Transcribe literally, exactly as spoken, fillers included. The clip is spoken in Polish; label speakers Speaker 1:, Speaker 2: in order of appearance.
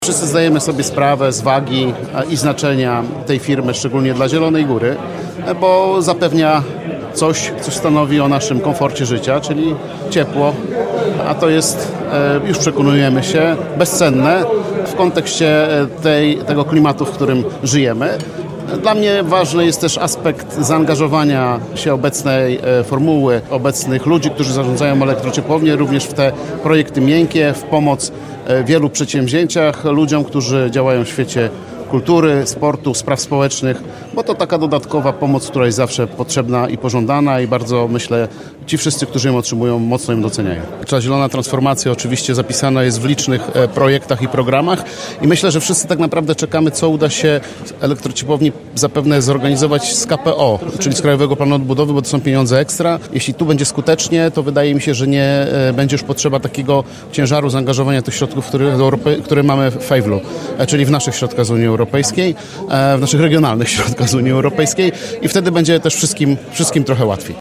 Speaker 1: Wszyscy zdajemy sobie sprawę z wagi i znaczenia tej firmy, szczególnie dla Zielonej Góry, bo zapewnia coś, co stanowi o naszym komforcie życia, czyli ciepło, a to jest, już przekonujemy się, bezcenne w kontekście tej, tego klimatu, w którym żyjemy. Dla mnie ważny jest też aspekt zaangażowania się obecnej formuły, obecnych ludzi, którzy zarządzają elektrociepłownię, również w te projekty miękkie, w pomoc w wielu przedsięwzięciach ludziom, którzy działają w świecie kultury, sportu, spraw społecznych, bo to taka dodatkowa pomoc, która jest zawsze potrzebna i pożądana i bardzo, myślę, ci wszyscy, którzy ją otrzymują, mocno ją doceniają. Ta zielona transformacja oczywiście zapisana jest w licznych projektach i programach i myślę, że wszyscy tak naprawdę czekamy, co uda się elektrociepłowni zapewne zorganizować z K P O, czyli z Krajowego Planu Odbudowy, bo to są pieniądze ekstra. Jeśli tu będzie skutecznie, to wydaje mi się, że nie będzie już potrzeba takiego ciężaru zaangażowania tych środków, które, które mamy w Fejwlu, czyli w naszych środkach z Unii Europejskiej, w naszych regionalnych środkach z Unii Europejskiej i wtedy będzie też wszystkim, wszystkim trochę łatwiej.